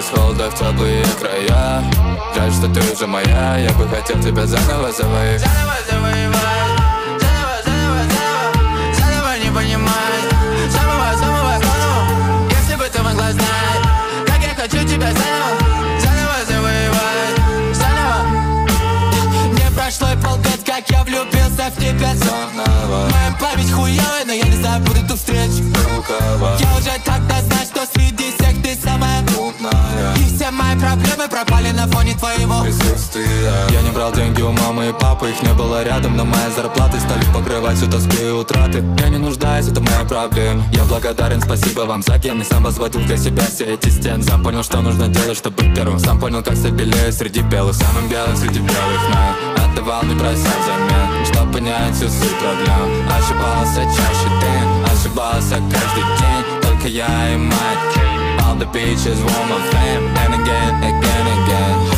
из холода в теплые края. Жаль, что ты уже моя, я бы хотел тебя заново завоевать. Заново завоевать, заново не понимать. Самого, если бы ты могла знать, как я хочу тебя заново завоевать, заново. Не прошло и полгода, как я влюбился в тебя снова. Моя память хуёвая, но я не забуду ту встречу. Я уже тогда знаю, что среди всех ты самая умная. И все мои проблемы пропали на фоне твоего присутствия. Я не брал деньги у мамы и папы, их не было рядом, но мои зарплаты стали покрывать всю тоску и утраты. Я не нуждаюсь, это моя проблема. Я благодарен, спасибо вам за кем. И сам возводил для себя все эти стены. Сам понял, что нужно делать, чтобы быть первым. Сам понял, как стать белее среди белых. Самым белым среди белых, но отдавал, не прося взамен, чтоб понять всю суть проблем. Ошибался чаще ты, ошибался каждый день. Только я и мать. All the beaches want my fame. And again, again, again.